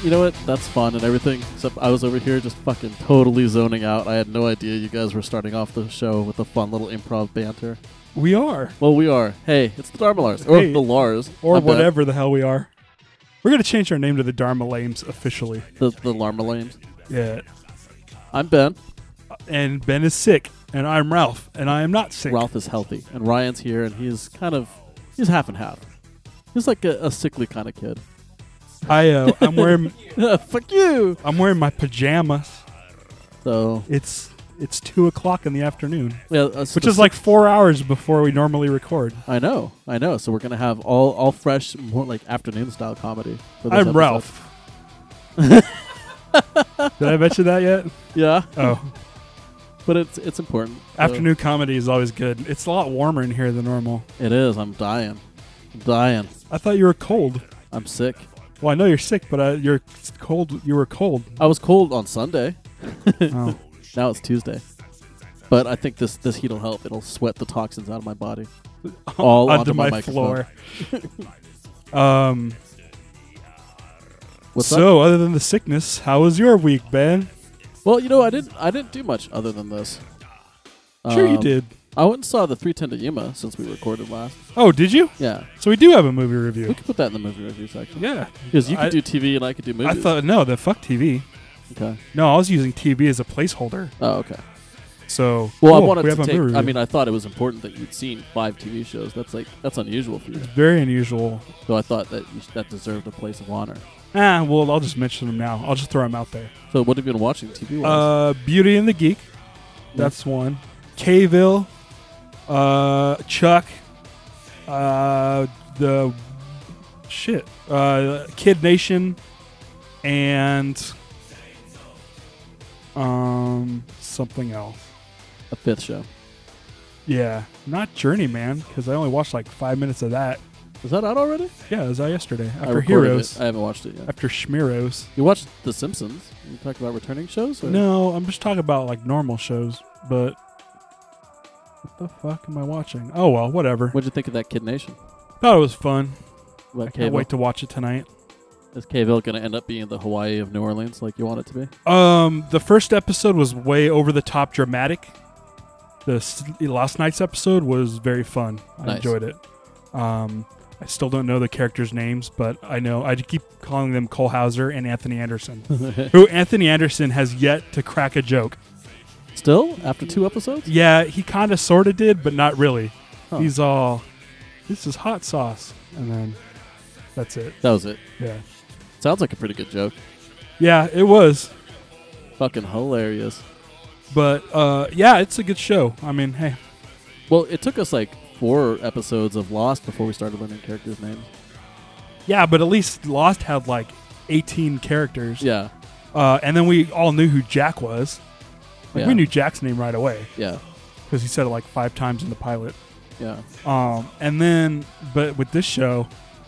You know what? That's fun and everything. Except I was over here just fucking totally zoning out. I had no idea you guys were starting off the show with a fun little improv banter. We are. Well, we are. Hey, it's the Dharma Lars. Or Hey. the Lars. Or My bad. whatever the hell we are. We're going to change our name to the Dharma Lames officially. The Larma Lames. Yeah. I'm Ben. And Ben is sick. And I'm Ralph. And I am not sick. Ralph is healthy. And Ryan's here, and he's half and half. He's like a sickly kind of kid. I'm wearing Fuck you! I'm wearing my pajamas. So, It's 2 o'clock in the afternoon. yeah, Which is like 4 hours before we normally record. I know. So we're gonna have all fresh, more like afternoon style comedy. For this I'm episode. Ralph. Did I mention that yet? Yeah, Oh. but it's important. So Afternoon comedy is always good. It's a lot warmer in here than normal. it is. I'm dying. I thought you were cold. I'm sick. Well, I know you're sick, but you're cold. You were cold. I was cold on Sunday. Oh. Now it's Tuesday. But I think this heat will help. It'll sweat the toxins out of my body. All onto onto my my microphone. floor. What's up? So, other than the sickness, how was your week, Ben? Well, I didn't do much other than this. Sure, you did. I went and saw the 310 to Yuma since we recorded last. Oh, did you? Yeah. So we do have a movie We review. could put that in the movie review section. Yeah. Because you I- could do TV and I could do movies. I thought no, fuck TV. Okay. No, I was using TV as a placeholder. Oh, okay. So Well, cool, I wanted we to have a take. movie I review. mean, I thought it was important that you'd seen 5 TV shows. That's unusual for you. It's very unusual. So I thought that that deserved a place of honor. Well, I'll just mention them now. I'll just throw them out there. So what have you been watching TV wise? Beauty and the Geek. That's one. K-ville. Chuck. The shit. Kid Nation. And something else. A 5th show. Yeah, not Journeyman, because I only watched like 5 minutes of that. Is that out already? Yeah, it was out yesterday. I After recorded Heroes. it. I haven't watched it yet. After Schmeros. You watched The Simpsons? You talk about returning shows? Or? No, I'm just talking about like normal shows, but what the fuck am I watching? Oh well, whatever. What'd you think of that Kid Nation? Thought it was fun. About I can't wait to watch it tonight. Is K-ville going to end up being the Hawaii of New Orleans like you want it to be? The first episode was way over the top dramatic. Last night's episode was very fun. I Nice. enjoyed it. I still don't know the characters' names, but I know I keep calling them Cole Hauser and Anthony Anderson. Who Anthony Anderson has yet to crack a joke. Still? After 2 episodes? Yeah, he kind of sort of did, but not really. Huh. He's all, this is hot sauce. And then that's it. That was it. Yeah. Sounds like a pretty good joke. Yeah, it was. Fucking hilarious. But, yeah, it's a good show. I mean, hey. Well, it took us like 4 episodes of Lost before we started learning characters' names. Yeah, but at least Lost had like 18 characters. Yeah. And then we all knew who Jack was. Like, Yeah. we knew Jack's name right away Yeah. because he said it like 5 times in the pilot. Yeah. And then, but with this show,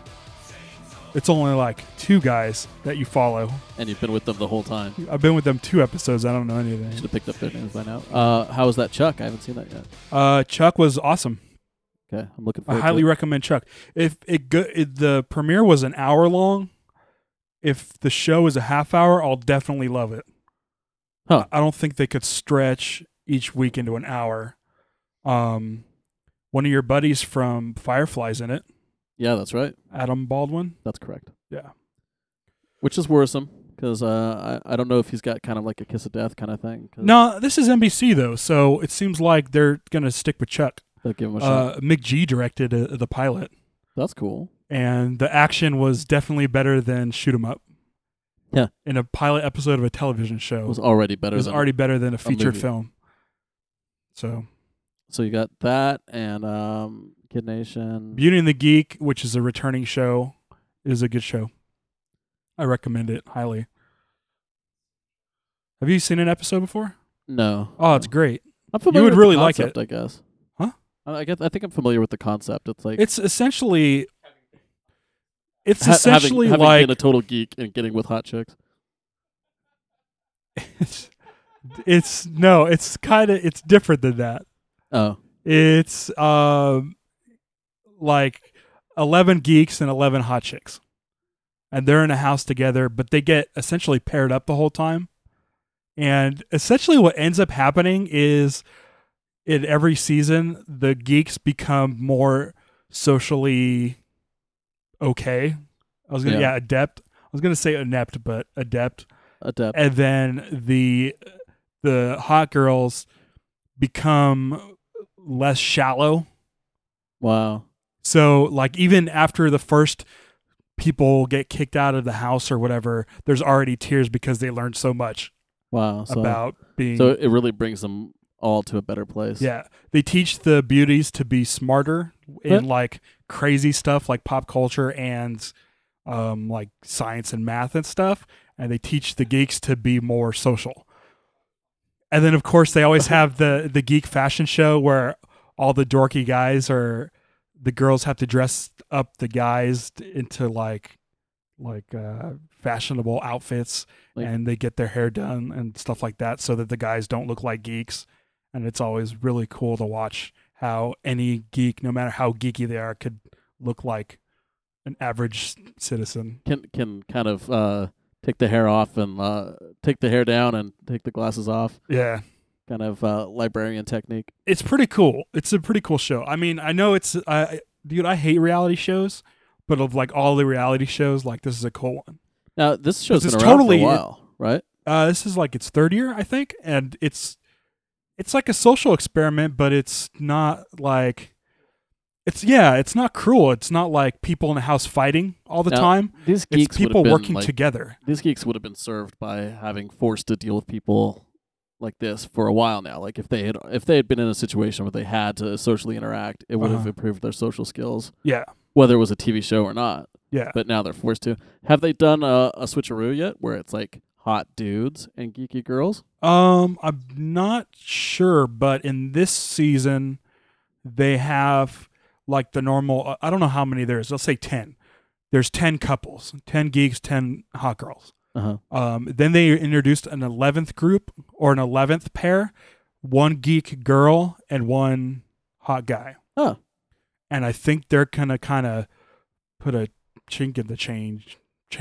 it's only like 2 guys that you follow. And you've been with them the whole time. I've been with them 2 episodes. I don't know anything. Should have picked up their names by now. How was that Chuck? I haven't seen that yet. Chuck was awesome. Okay. I'm looking I forward highly to it. recommend Chuck. If the premiere was an hour long, if the show is a half hour, I'll definitely love it. Huh. I don't think they could stretch each week into an hour. One of your buddies from Firefly's in it, Yeah, that's right. Adam Baldwin. That's correct. Yeah. Which is worrisome because I don't know if he's got kind of like a kiss of death kind of thing. 'Cause No, this is NBC though, so it seems like they're gonna stick with Chuck. they'll give him a shot. Mick G directed the pilot, That's cool. and the action was definitely better than Shoot 'Em Up. Yeah. In a pilot episode of a television show, It was already better. it was than already better than a featured movie. film. So, So you got that and Kid Nation. Beauty and the Geek, which is a returning show, is a good show. I recommend it highly. Have you seen an episode before? No. Oh, it's great. I'm familiar would with really the like concept, it. I guess. Huh? I think I'm familiar with the concept. It's like It's essentially, having like been a total geek and getting with hot chicks. it's different than that. Oh, It's like 11 geeks and 11 hot chicks. and they're in a house together, but they get essentially paired up the whole time. And essentially what ends up happening is in every season, the geeks become more socially okay. Adept. I was gonna say inept, but adept. Adept. And then the hot girls become less shallow. Wow. So like even after the first people get kicked out of the house or whatever, there's already tears because they learned so much Wow. So, about being. so it really brings them all to a better place. Yeah, they teach the beauties to be smarter in like crazy stuff like pop culture and like science and math and stuff, and they teach the geeks to be more social. And then of course they always have the geek fashion show where all the dorky guys are the girls have to dress up the guys into like fashionable outfits, and they get their hair done and stuff like that so that the guys don't look like geeks. And it's always really cool to watch how any geek, no matter how geeky they are, could look like an average citizen. Can kind of take the hair off and take the hair down and take the glasses off. Yeah. Kind of librarian technique. It's pretty cool. It's a pretty cool show. I mean, I know it's dude, I hate reality shows, but of like all the reality shows, like this is a cool one. Now, this show's been It's around totally- for a while, right? This is like its third year, I think, and it's like a social experiment, but it's not like it's not cruel. It's not like people in a house fighting all the Now, time. These It's geeks people would have been, working like, together. These geeks would have been served by having forced to deal with people like this for a while now. Like if they had been in a situation where they had to socially interact, it would have improved their social skills, Yeah. whether it was a TV show or not. Yeah. But now they're forced to. Have they done a switcheroo yet, where it's like hot dudes and geeky girls? I'm not sure, but in this season, they have like the normal. I don't know how many there is. Let's say 10. There's 10 couples, 10 geeks, 10 hot girls. Then they introduced an 11th group or an 11th pair, one geek girl and one hot guy. Oh. And I think they're gonna kind of put a chink in the kink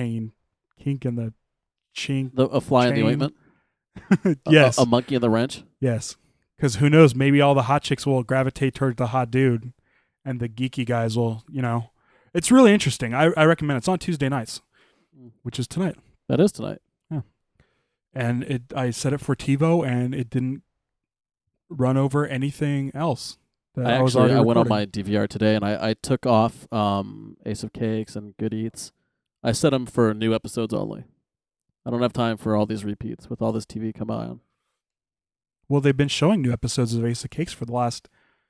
in the chink. A fly in the Chain. ointment? Yes. A monkey in the wrench? Yes. Because who knows? Maybe all the hot chicks will gravitate towards the hot dude, and the geeky guys will, It's really interesting. I recommend it. It's on Tuesday nights, which is tonight. That is tonight. Yeah. And I set it for TiVo, and it didn't run over anything else. I went on my DVR today, and I took off Ace of Cakes and Good Eats. I set them for new episodes only. I don't have time for all these repeats with all this TV coming on. Well, they've been showing new episodes of Ace of Cakes for the last,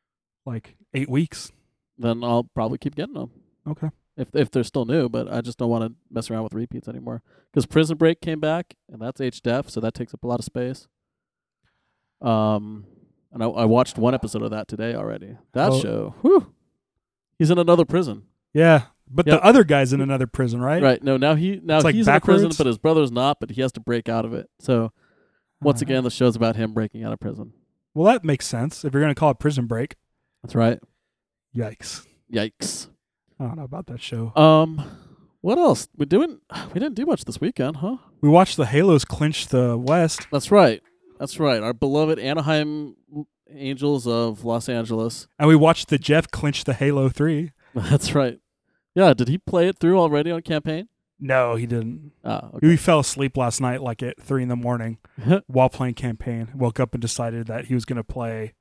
8 weeks. Then I'll probably keep getting them. Okay. If they're still new, but I just don't want to mess around with repeats anymore. Because Prison Break came back, and that's HDef, so that takes up a lot of space. And I watched one episode of that today already. That show, whew, he's in another prison. Yeah, but the other guy's in another prison, right? Right. No, now he's like in a prison, backwards? but his brother's not. But he has to break out of it. So once again, the show's about him breaking out of prison. Well, that makes sense if you're going to call it Prison Break. That's right. Yikes. Yikes. I don't know about that show. What else? We didn't do much this weekend, huh? We watched the Halos clinch the West. That's right. Our beloved Anaheim Angels of Los Angeles. And we watched the Jeff clinch the Halo 3. That's right. Yeah, did he play it through already on campaign? No, he didn't. Okay. He fell asleep last night at 3 a.m. while playing campaign. Woke up and decided that he was going to play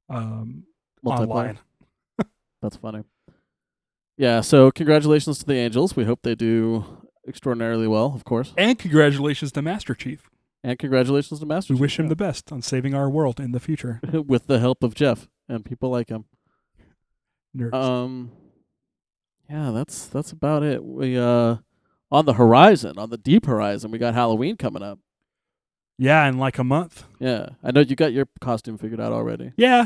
online. That's funny. Yeah, so congratulations to the Angels. We hope they do extraordinarily well, of course. And congratulations to Master Chief. And congratulations to Master We Chief. wish him the best on saving our world in the future. With the help of Jeff and people like him. Nerds. Yeah, that's about it. We on the horizon, on the deep horizon, we got Halloween coming up. Yeah, in like a month. Yeah. I know you got your costume figured out already. Yeah.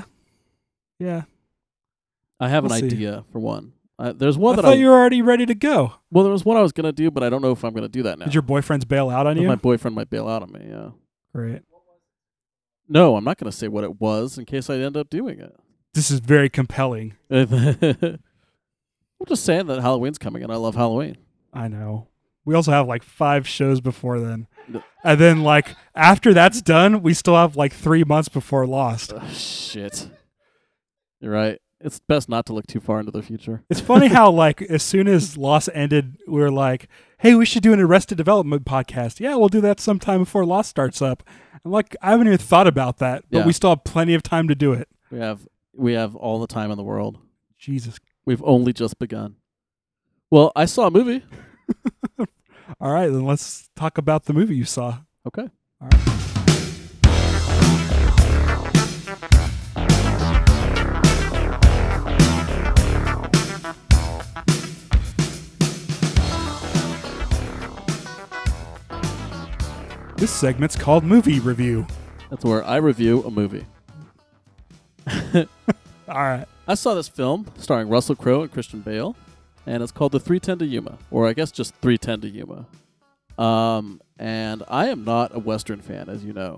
I have We'll an see. idea for one. There's one I that thought you were already ready to go. Well, there was one I was going to do, but I don't know if I'm going to do that now. Did your boyfriends bail out on you? My boyfriend might bail out on me, yeah. Great. No, I'm not going to say what it was in case I end up doing it. This is very compelling. I'm just saying that Halloween's coming and I love Halloween. I know. We also have like 5 shows before then. No. And then like after that's done, we still have like 3 months before Lost. Shit. You're right. It's best not to look too far into the future. It's funny how like as soon as Lost ended, we were like, hey, we should do an Arrested Development podcast. Yeah, we'll do that sometime before Lost starts up. And like I haven't even thought about that, but Yeah. we still have plenty of time to do it. We have all the time in the world. Jesus. We've only just begun. Well, I saw a movie. All right, then let's talk about the movie you saw. Okay. All right. This segment's called Movie Review. That's where I review a movie. All right. I saw this film starring Russell Crowe and Christian Bale, and it's called The 3:10 to Yuma, or I guess just 3:10 to Yuma. And I am not a Western fan, as you know.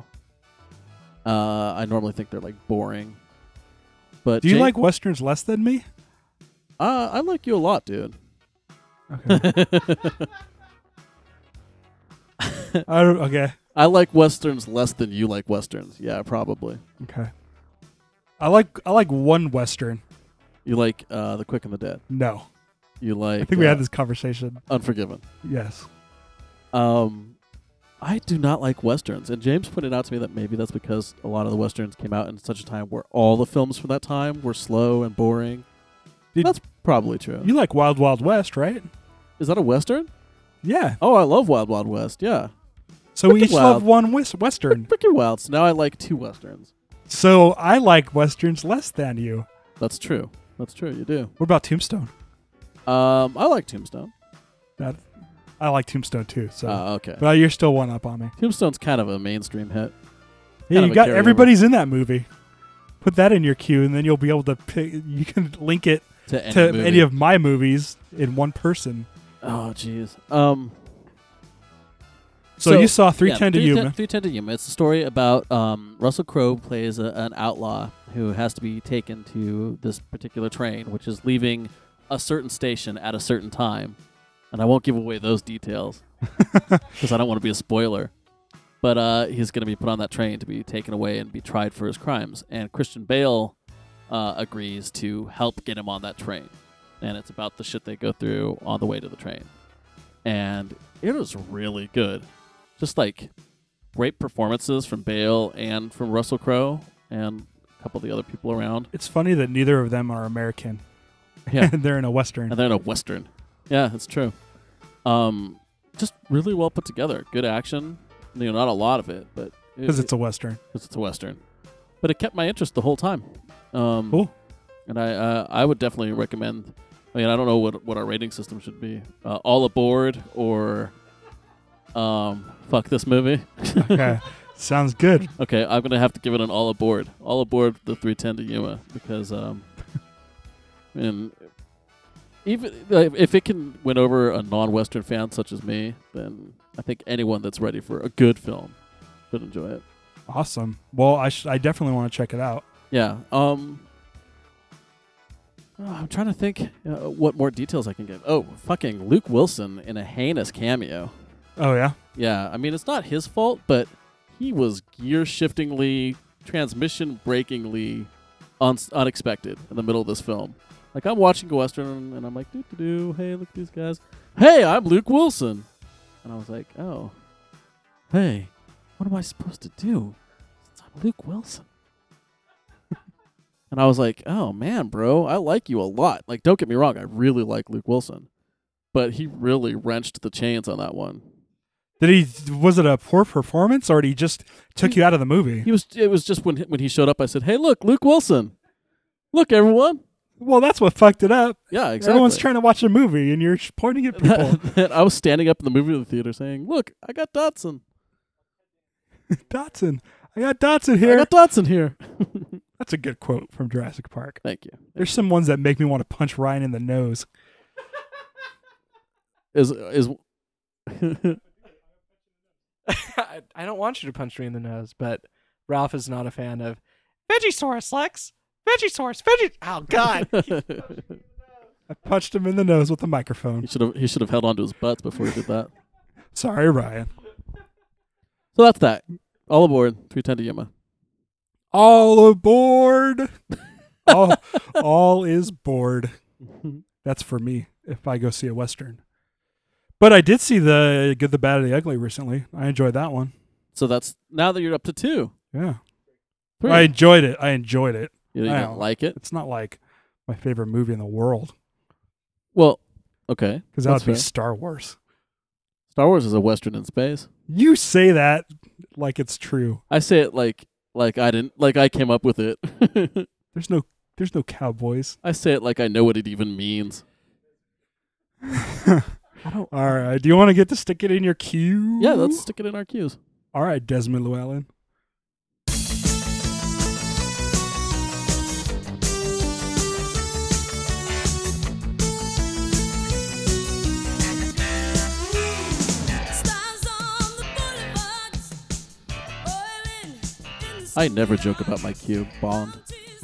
I normally think they're like boring. But Do you like Westerns less than me? I like you a lot, dude. Okay. Okay. I like Westerns less than you like Westerns. Yeah, probably. Okay. I like one Western. You like The Quick and the Dead. No. You like I think we had this conversation. Unforgiven. Yes. I do not like Westerns. And James pointed out to me that maybe that's because a lot of the Westerns came out in such a time where all the films from that time were slow and boring. That's probably true. You like Wild Wild West, right? Is that a Western? Yeah. Oh, I love Wild Wild West. Yeah. So we Freaking each wild. love one Western. Freaking wild. So now I like 2 Westerns. So I like Westerns less than you. That's true. That's true. You do. What about Tombstone? I like Tombstone. I like Tombstone too. So, Okay. but you're still one up on me. Tombstone's kind of a mainstream hit. Yeah, Kind you of a got carryover. everybody's in that movie. Put that in your queue, and then you'll be able to pick. You can link it To any to movie. any of my movies in one person. Oh, jeez. So you saw 310 to 310 Yuma. 310 to Yuma. It's a story about Russell Crowe plays an outlaw who has to be taken to this particular train, which is leaving a certain station at a certain time. And I won't give away those details because I don't want to be a spoiler. But he's going to be put on that train to be taken away and be tried for his crimes. And Christian Bale agrees to help get him on that train. And it's about the shit they go through on the way to the train. And it was really good. Just like great performances from Bale and from Russell Crowe and a couple of the other people around. It's funny that neither of them are American. Yeah. And they're in a Western. And they're in a Western. Yeah, it's true. Just really well put together. Good action. You know, not a lot of it, but Because it's a Western. Because it's a Western. But it kept my interest the whole time. Cool. And I would definitely recommend. I mean, I don't know what our rating system should be. All aboard or fuck this movie. Okay. Sounds good. Okay, I'm gonna have to give it an all aboard. All aboard the 310 to Yuma because and even if it can win over a non-Western fan such as me, then I think anyone that's ready for a good film should enjoy it. Awesome. Well, I definitely want to check it out. Yeah. I'm trying to think what more details I can give. Oh, fucking Luke Wilson in a heinous cameo. Oh, yeah? Yeah, I mean, it's not his fault, but he was gear-shiftingly, transmission-breakingly unexpected in the middle of this film. Like, I'm watching a Western, and I'm like, doo-doo-doo, hey, look at these guys. Hey, I'm Luke Wilson. And I was like, oh, hey, what am I supposed to do since I'm Luke Wilson? And I was like, oh, man, bro, I like you a lot. Like, don't get me wrong, I really like Luke Wilson. But he really wrenched the chains on that one. Was it a poor performance, or did he just took you out of the movie? It was just when he showed up, I said, hey, look, Luke Wilson. Look, everyone. Well, that's what fucked it up. Yeah, exactly. Everyone's trying to watch a movie, and you're pointing at people. And I was standing up in the movie theater saying, look, I got Dotson. Dotson. I got Dotson here. I got Dotson here. That's a good quote from Jurassic Park. Thank you. There's some ones that make me want to punch Ryan in the nose. Is I don't want you to punch me in the nose, but Ralph is not a fan of Vegisaurus, Lex. Vegisaurus, Veggie. Oh, God. I punched him in the nose with the microphone. He should have held onto his butts before he did that. Sorry, Ryan. So that's that. All aboard 310 to Yuma. All aboard. all is bored. That's for me if I go see a Western. But I did see the Good, the Bad, and the Ugly recently. I enjoyed that one. So that's now that you're up to 2. Yeah. 3. I enjoyed it. You didn't like it? It's not like my favorite movie in the world. Well, okay. Because that would be fair. Star Wars. Star Wars is a Western in space. You say that like it's true. I say it like I came up with it. There's no cowboys. I say it like I know what it even means. All right. Do you want to get to stick it in your queue? Yeah, let's stick it in our queues. All right, Desmond Llewellyn. I never joke about my queue, Bond.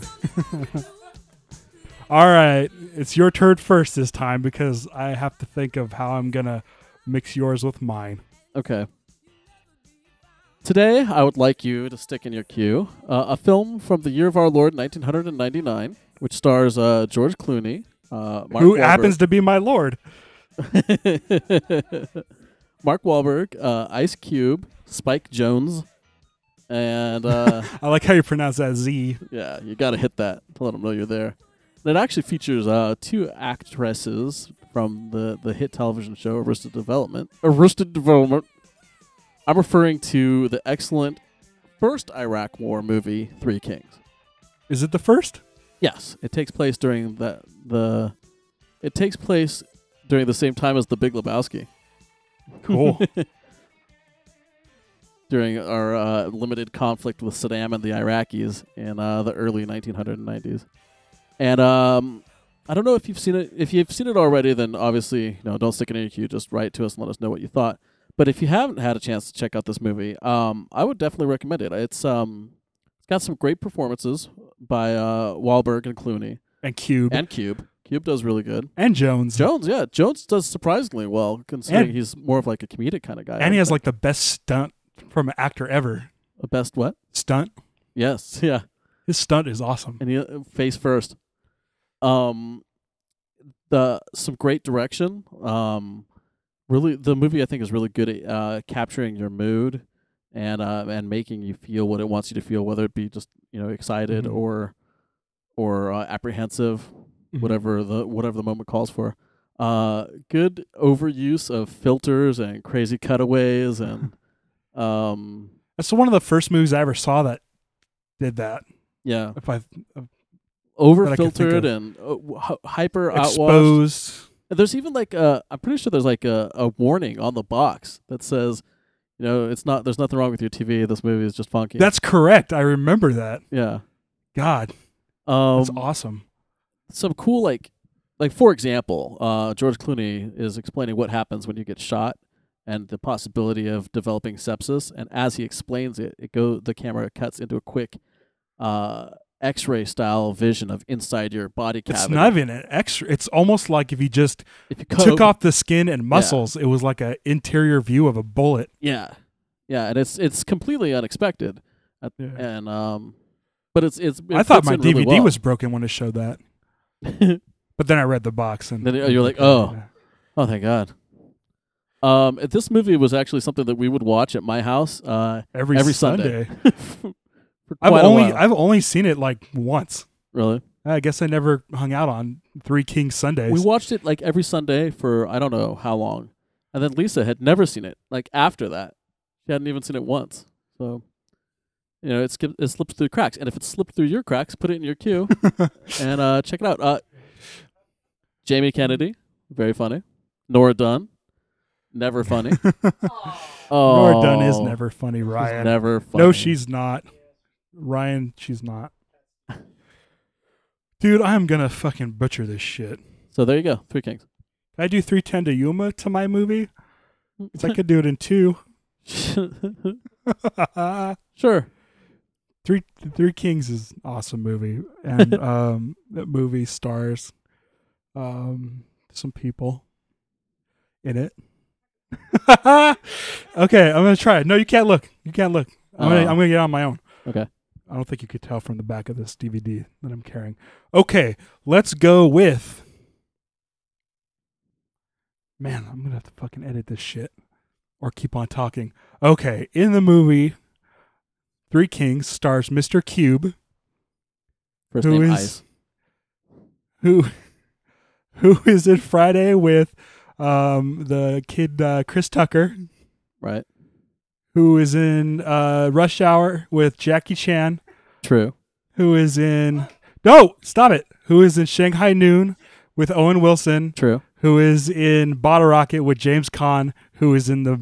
All right, it's your turn first this time because I have to think of how I'm going to mix yours with mine. Okay. Today, I would like you to stick in your queue a film from the year of our Lord, 1999, which stars George Clooney, Mark Who Wahlberg. happens to be my lord. Mark Wahlberg, Ice Cube, Spike Jonze, and I like how you pronounce that Z. yeah, you got to hit that to let them know you're there. And it actually features 2 actresses from the hit television show Arrested Development. Arrested Development. I'm referring to the excellent first Iraq War movie, Three Kings. Is it the first? Yes, it takes place during It takes place during the same time as The Big Lebowski. Cool. During our limited conflict with Saddam and the Iraqis in the early 1990s. And I don't know if you've seen it. If you've seen it already, then obviously, don't stick it in your queue. Just write to us and let us know what you thought. But if you haven't had a chance to check out this movie, I would definitely recommend it. It's got some great performances by Wahlberg and Clooney. And Cube. And Cube. Cube does really good. And Jones. Jones does surprisingly well, considering And- he's more of like a comedic kind of guy. And he has like the best stunt from an actor ever. a best what? Stunt. Yes, yeah. His stunt is awesome. And he face first. Some great direction. Really, the movie I think is really good at capturing your mood and making you feel what it wants you to feel, whether it be just excited Mhm. or apprehensive, Mhm. whatever the moment calls for. Good overuse of filters and crazy cutaways and That's one of the first movies I ever saw that did that. yeah, If I over that I could think filtered of. and hyper outwashed. exposed. And there's even like I'm pretty sure there's like a warning on the box that says, there's nothing wrong with your TV. This movie is just funky. That's correct. I remember that. yeah. God, that's Um, awesome. some cool like for example, George Clooney is explaining what happens when you get shot and the possibility of developing sepsis. And as he explains it, the camera cuts into a quick X-ray style vision of inside your body cavity. It's not even an extra. It's almost like if you just If you took off the skin and muscles, it was like an interior view of a bullet. Yeah, and it's completely unexpected, Yeah. and but it I thought fits my in really DVD well. was broken when it showed that, but then I read the box and Then you're like, oh, thank God. This movie was actually something that we would watch at my house every Sunday. Sunday. for quite a while. I've only seen it like once. Really? I guess I never hung out on Three Kings Sundays. We watched it like every Sunday for I don't know how long, and then Lisa had never seen it. Like after that, she hadn't even seen it once. So, it slips through the cracks, and if it slipped through your cracks, put it in your queue and check it out. Jamie Kennedy, very funny. Nora Dunn, never funny. Nora Dunn is Oh, never funny, she's Ryan. never funny. No, she's not. Ryan, she's not. Dude, I'm gonna fucking butcher this shit. So there you go, Three Kings. Can I do 310 to Yuma to my movie? 'Cause I could do it in 2. Sure. Three Kings is an awesome movie, and that movie stars some people in it. Okay, I'm gonna try it. No, you can't look. You can't look. I'm gonna get on my own. Okay. I don't think you could tell from the back of this DVD that I'm carrying. Okay, let's go with. Man, I'm gonna have to fucking edit this shit, or keep on talking. Okay, in the movie, Three Kings stars Mr. Cube, First Who name is- Ice. who is in Friday with the kid Chris Tucker, Right. who is in Rush Hour with Jackie Chan, True. who is in no, stop it, who is in Shanghai Noon with Owen Wilson, True. who is in Bottle Rocket with James Caan, who is in the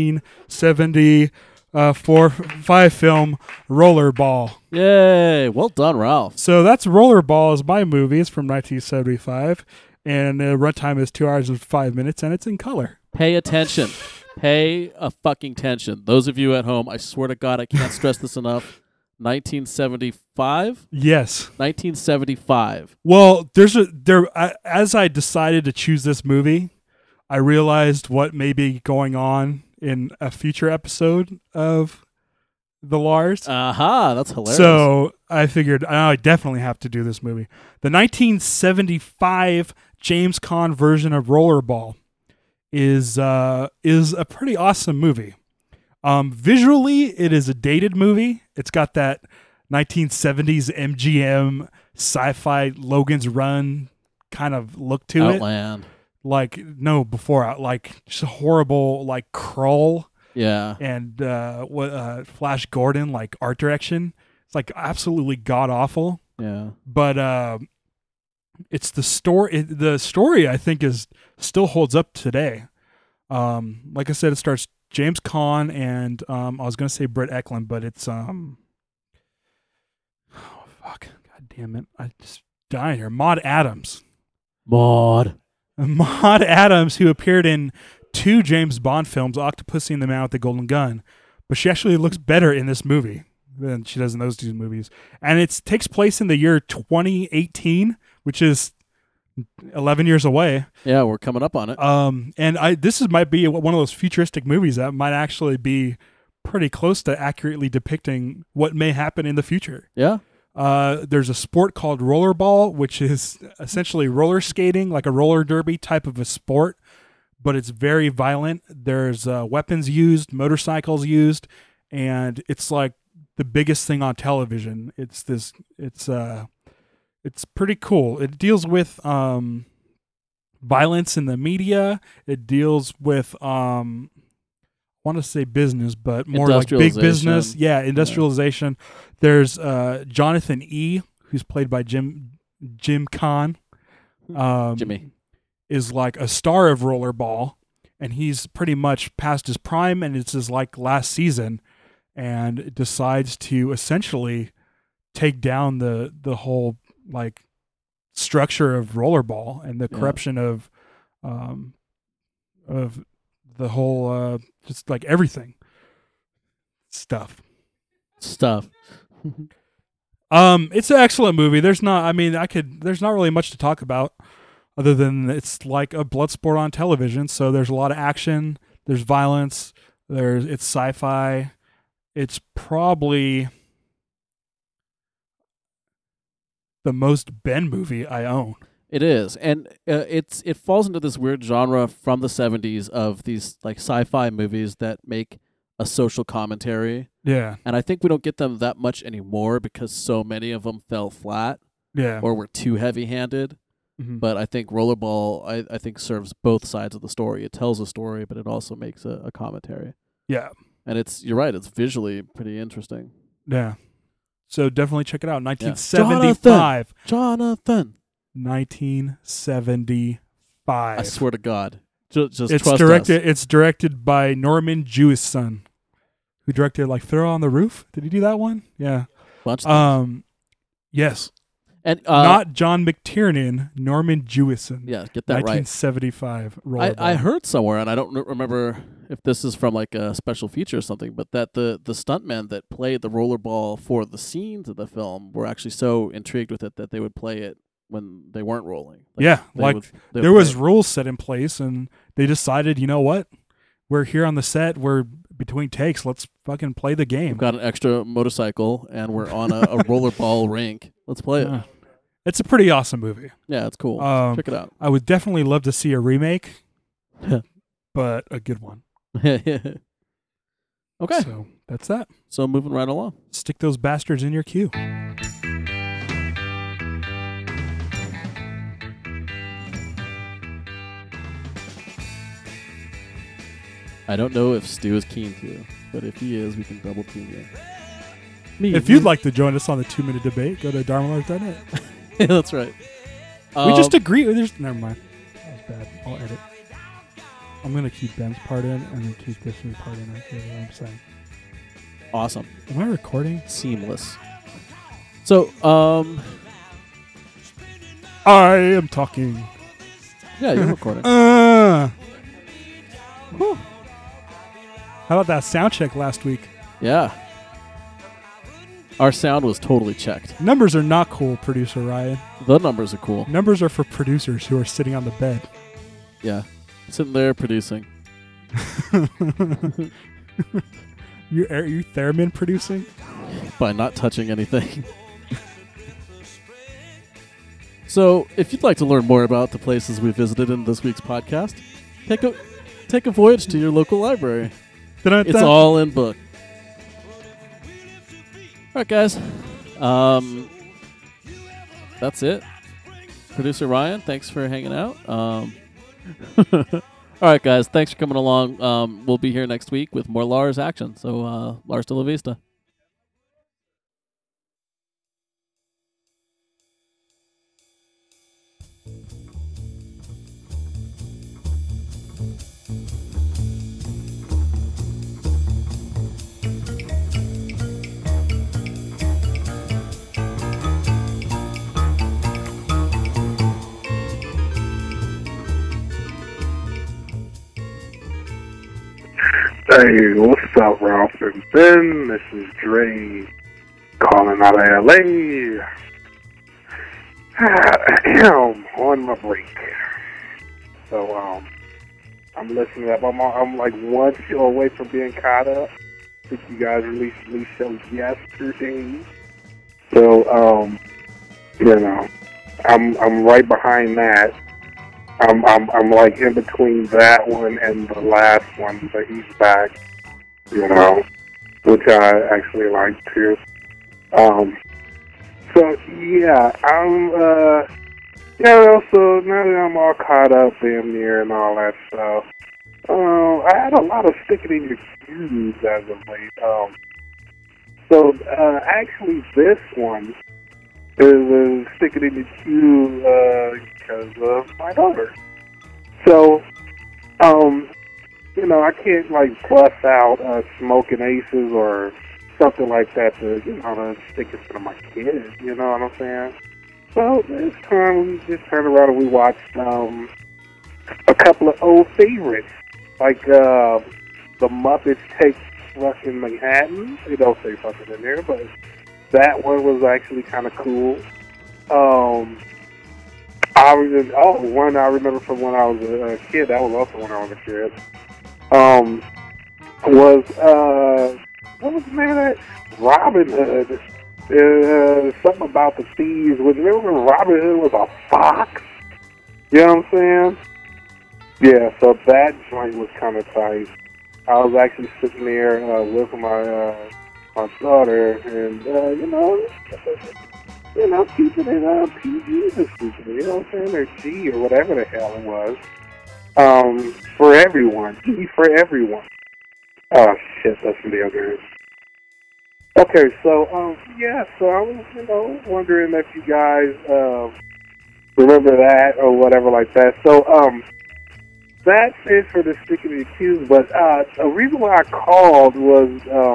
1974-5 film Rollerball. Yay! Well done, Ralph. So that's Rollerball is my movie. It's from 1975, and the runtime is 2 hours and 5 minutes, and it's in color. Pay attention. Pay a fucking attention. Those of you at home, I swear to God, I can't stress this enough. 1975. Yes. 1975. Well, as I decided to choose this movie, I realized what may be going on in a future episode of the Lars. Aha! That's hilarious. So I figured I definitely have to do this movie. The 1975 James Caan version of Rollerball is a pretty awesome movie. Visually, it is a dated movie. It's got that 1970s MGM sci-fi Logan's Run kind of look to it. Outland. Like just a horrible like Krull Yeah. and Flash Gordon like art direction. It's like absolutely god awful. Yeah. But it's the story. The story I think still holds up today. Like I said, it starts James Caan and I was gonna say Britt Eklund, but it's oh fuck, god damn it, I just dying here. Maud Adams, Maud. who appeared in 2 James Bond films, Octopussy and the Man with the Golden Gun, but she actually looks better in this movie than she does in those 2 movies, and it takes place in the year 2018, which is 11 years away. Yeah, we're coming up on it. And might be one of those futuristic movies that might actually be pretty close to accurately depicting what may happen in the future. Yeah. There's a sport called rollerball, which is essentially roller skating, like a roller derby type of a sport, but it's very violent. There's weapons used, motorcycles used, and it's like the biggest thing on television. It's pretty cool. It deals with violence in the media. It deals with I want to say business, but more like big business. Yeah, industrialization. Yeah. There's Jonathan E., who's played by Jim Caan. Jimmy is like a star of Rollerball, and he's pretty much past his prime, and it's his like last season, and decides to essentially take down the whole like structure of Rollerball and the corruption of the whole just like everything stuff. It's an excellent movie. There's not really much to talk about other than it's like a blood sport on television, so there's a lot of action, there's violence, it's sci-fi. It's probably the most Ben movie I own. It is, and it falls into this weird genre from the 70s of these like sci-fi movies that make a social commentary. Yeah, and I think we don't get them that much anymore because so many of them fell flat. Yeah, or were too heavy-handed. Mm-hmm. But I think Rollerball, I think serves both sides of the story. It tells a story, but it also makes a commentary. Yeah, and you're right. It's visually pretty interesting. Yeah. So definitely check it out. 1975. Jonathan. 1975. I swear to God. Just it's trust directed. us. It's directed by Norman Jewison, who directed like Fiddler on the Roof. Did he do that one? Yeah. Bunch of things. Yes. And not John McTiernan, Norman Jewison. Yeah, get that 1975. Right. I heard somewhere, and I don't remember if this is from like a special feature or something, but that the stuntmen that played the rollerball for the scenes of the film were actually so intrigued with it that they would play it when they weren't rolling. Yeah, they like would- they there would was play. rules set in place, and they decided, you know what? We're here on the set. We're between takes. Let's fucking play the game. We've got an extra motorcycle and we're on a rollerball rink. Let's play it. Yeah. It's a pretty awesome movie. Yeah, it's cool. Um, Check it out. I would definitely love to see a remake, but a good one. Okay, So that's that. so moving right along. Stick those bastards in your queue. I don't know if Stu is keen to, but if he is, we can double team you. Me, If you'd like to join us on the 2-minute debate, go to dharmalars.net. that's right. We just agree. Never mind. That was bad. I'll edit. I'm gonna keep Ben's part in and then keep this new part in. That's what I'm saying. awesome, Am I recording? seamless. So, I am talking. yeah, you're recording. Whew. How about that sound check last week? Yeah, our sound was totally checked. Numbers are not cool, producer Ryan. The numbers are cool. Numbers are for producers who are sitting on the bed. Yeah, sitting there producing. Are you theremin producing? By not touching anything. So, if you'd like to learn more about the places we visited in this week's podcast, take a voyage to your local library. It's all in book. All right, guys. That's it. Producer Ryan, thanks for hanging out. All right, guys. Thanks for coming along. We'll be here next week with more Lars action. So, Lars de la Vista. Hey, what's up, Ralph and Ben? This is Dre calling out of LA. I'm on my break. So, I'm listening up. I'm like one show away from being caught up. I think you guys released new shows yesterday. So, you know, I'm right behind that. I'm like in between that one and the last one, but he's back, you know, which I actually like too. So yeah, so now that I'm all caught up damn near and all that stuff, I had a lot of sticking in your queues as of late. So actually this one is sticking in the queue because of my daughter. So, you know, I can't like bust out Smoking Aces or something like that to, you know, to stick it to my kids. You know what I'm saying? So this time we just turned around and we watched a couple of old favorites, like the Muppets Take Fucking Manhattan. They don't say fucking in there, but that one was actually kind of cool. One I remember from when I was a kid. That was also when I was a kid. Was what was the name of that? Robin Hood. Something about the thieves. Remember when Robin Hood was a fox? You know what I'm saying? Yeah. So that joint was kind of tight. I was actually sitting there with my daughter, and keeping it PG this weekend, you know what I'm saying, or G, or whatever the hell it was, for everyone, G for everyone. Oh shit, that's video games. Okay, so so I was, wondering if you guys remember that or whatever like that. So that's it for the sticking the queues. But the reason why I called was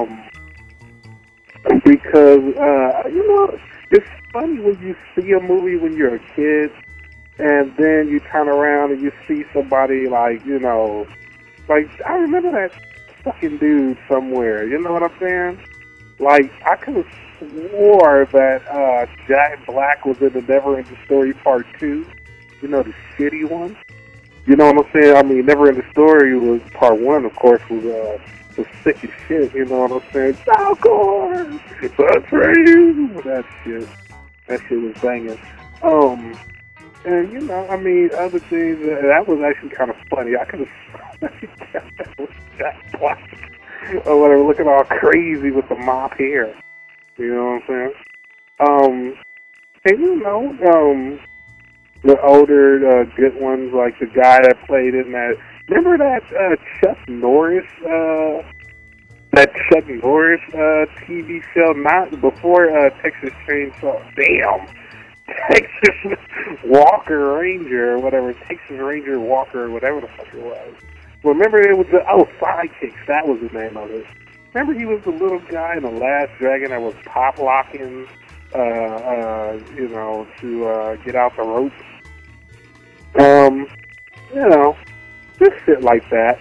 because it's funny when you see a movie when you're a kid, and then you turn around and you see somebody like I remember that fucking dude somewhere. You know what I'm saying? Like, I could have swore that Jack Black was in the Never Ending Story Part 2. You know, the shitty one. You know what I'm saying? I mean, Never Ending Story was Part 1, of course, was sick as shit. You know what I'm saying? Falcor! Betray you! That shit was banging. And, you know, I mean, other things, that was actually kind of funny. I could have that was Jack Black. Or whatever, looking all crazy with the mop hair. You know what I'm saying? And you know, the older, good ones, like the guy that played in that. Remember that Chuck Norris TV show? Not before Texas Chainsaw. Damn, Texas Walker Ranger or whatever. Texas Ranger Walker or whatever the fuck it was. Remember it was Sidekicks. That was the name of it. Remember he was the little guy in The Last Dragon that was pop locking, you know, to get out the ropes. You know, just shit like that.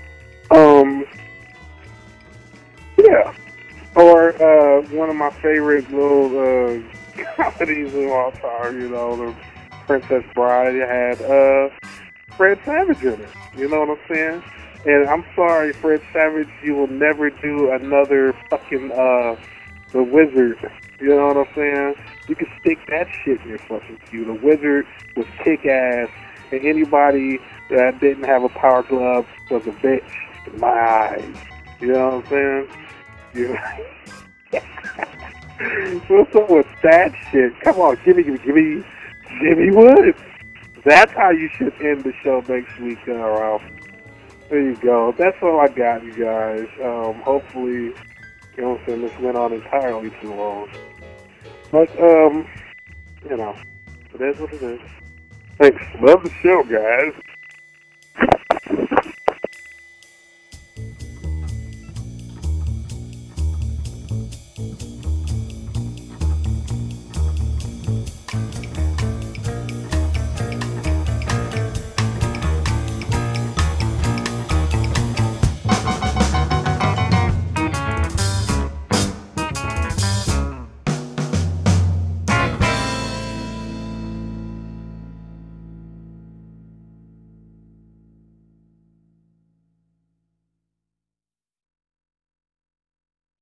Yeah. Or one of my favorite little comedies of all time. You know, the Princess Bride had Fred Savage in it. You know what I'm saying? And I'm sorry, Fred Savage, you will never do another fucking The Wizard. You know what I'm saying? You can stick that shit in your fucking queue. The Wizard was kick-ass, and anybody that didn't have a power glove was a bitch in my eyes. You know what I'm saying? What's up with that shit? Come on, give me Woods. That's how you should end the show next week, Ralph. There you go. That's all I got, you guys. Hopefully, you know what I'm saying, this went on entirely too long. But, you know, it is what it is. Thanks. Love the show, guys.